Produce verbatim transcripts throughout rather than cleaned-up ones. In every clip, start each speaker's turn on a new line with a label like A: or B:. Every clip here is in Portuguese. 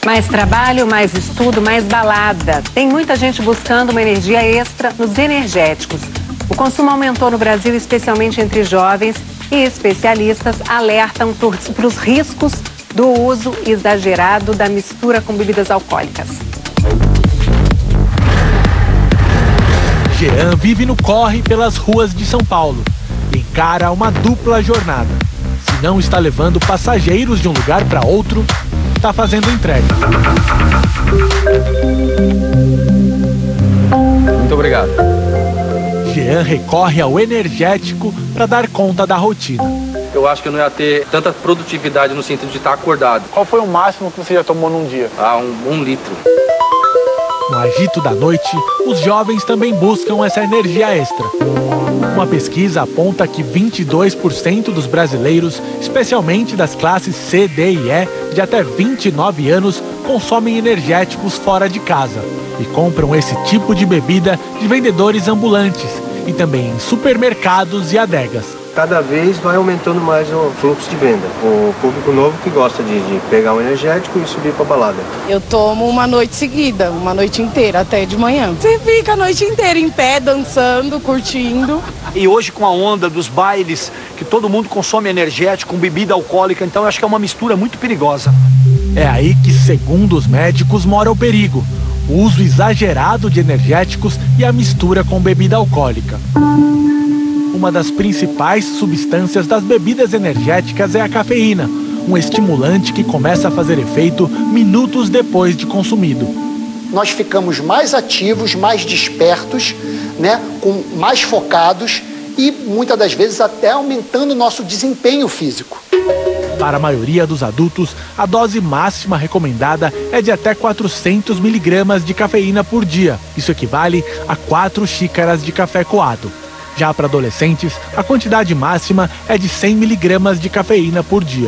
A: Mais trabalho, mais estudo, mais balada. Tem muita gente buscando uma energia extra nos energéticos. O consumo aumentou no Brasil, especialmente entre jovens, e especialistas alertam para os riscos do uso exagerado da mistura com bebidas alcoólicas.
B: Jean vive no corre pelas ruas de São Paulo e encara uma dupla jornada. Se não está levando passageiros de um lugar para outro, está fazendo entrega.
C: Muito obrigado.
B: Jean recorre ao energético para dar conta da rotina.
C: Eu acho que eu não ia ter tanta produtividade no sentido de estar acordado.
D: Qual foi o máximo que você já tomou num dia?
C: Ah, um, um litro.
B: No agito da noite, os jovens também buscam essa energia extra. Uma pesquisa aponta que vinte e dois por cento dos brasileiros, especialmente das classes C, D e E, de até vinte e nove anos, consomem energéticos fora de casa e compram esse tipo de bebida de vendedores ambulantes e também em supermercados e adegas.
E: Cada vez vai aumentando mais o fluxo de venda. O público novo que gosta de, de pegar um energético e subir para balada.
F: Eu tomo uma noite seguida, uma noite inteira, até de manhã. Você fica a noite inteira em pé, dançando, curtindo.
G: E hoje com a onda dos bailes, que todo mundo consome energético com bebida alcoólica, então eu acho que é uma mistura muito perigosa.
B: É aí que, segundo os médicos, mora o perigo. O uso exagerado de energéticos e a mistura com bebida alcoólica. Uma das principais substâncias das bebidas energéticas é a cafeína, um estimulante que começa a fazer efeito minutos depois de consumido.
H: Nós ficamos mais ativos, mais despertos, né, com mais focados e muitas das vezes até aumentando o nosso desempenho físico.
B: Para a maioria dos adultos, a dose máxima recomendada é de até quatrocentos miligramas de cafeína por dia. Isso equivale a quatro xícaras de café coado. Já para adolescentes, a quantidade máxima é de cem miligramas de cafeína por dia.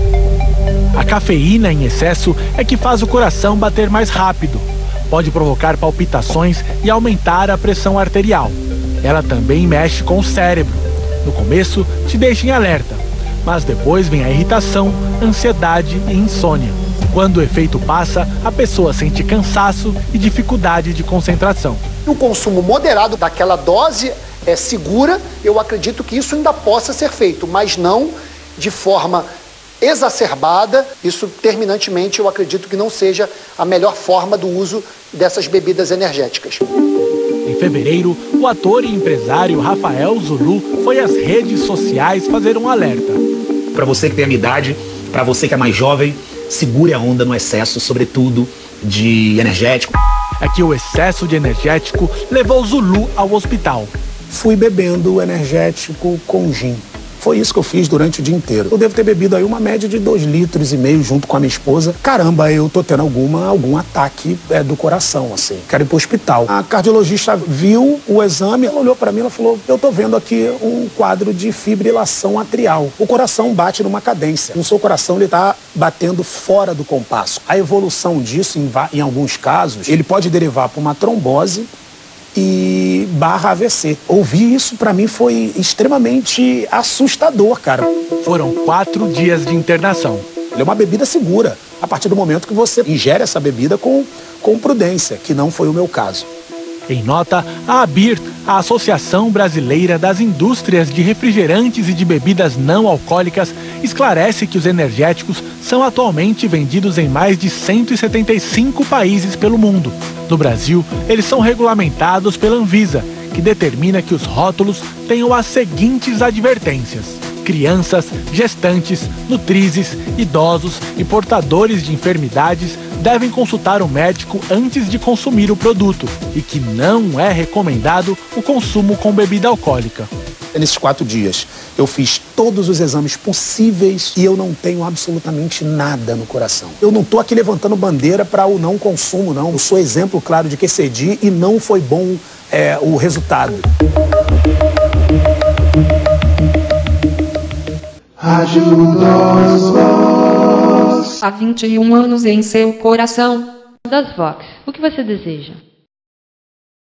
B: A cafeína em excesso é que faz o coração bater mais rápido. Pode provocar palpitações e aumentar a pressão arterial. Ela também mexe com o cérebro. No começo, te deixa em alerta, mas depois vem a irritação, ansiedade e insônia. Quando o efeito passa, a pessoa sente cansaço e dificuldade de concentração.
H: O consumo moderado daquela dose é segura, eu acredito que isso ainda possa ser feito, mas não de forma exacerbada. Isso, terminantemente, eu acredito que não seja a melhor forma do uso dessas bebidas energéticas.
B: Em fevereiro, o ator e empresário Rafael Zulu foi às redes sociais fazer um alerta.
I: Para você que tem a minha idade, para você que é mais jovem, segure a onda no excesso, sobretudo de energético.
B: É que o excesso de energético levou Zulu ao hospital.
J: Fui bebendo energético com gin. Foi isso que eu fiz durante o dia inteiro. Eu devo ter bebido aí uma média de dois litros e meio junto com a minha esposa. Caramba, eu tô tendo alguma, algum ataque é, do coração, assim. Quero ir pro hospital. A cardiologista viu o exame, ela olhou para mim e falou: eu tô vendo aqui um quadro de fibrilação atrial. O coração bate numa cadência. O seu coração, ele tá batendo fora do compasso. A evolução disso, em, em alguns casos, ele pode derivar para uma trombose e barra A V C. Ouvir isso pra mim foi extremamente assustador, cara.
B: Foram quatro dias de internação.
J: É uma bebida segura, a partir do momento que você ingere essa bebida com, com prudência, que não foi o meu caso.
B: Em nota, a ABIR, a Associação Brasileira das Indústrias de Refrigerantes e de Bebidas Não Alcoólicas, esclarece que os energéticos são atualmente vendidos em mais de cento e setenta e cinco países pelo mundo. No Brasil, eles são regulamentados pela Anvisa, que determina que os rótulos tenham as seguintes advertências: crianças, gestantes, nutrizes, idosos e portadores de enfermidades devem consultar o médico antes de consumir o produto e que não é recomendado o consumo com bebida alcoólica.
J: Nesses quatro dias, eu fiz todos os exames possíveis e eu não tenho absolutamente nada no coração. Eu não tô aqui levantando bandeira para o não consumo, não. Eu sou exemplo claro de que excedi e não foi bom é, o resultado.
K: Há vinte e um anos em seu coração. Das Vox, o que você deseja?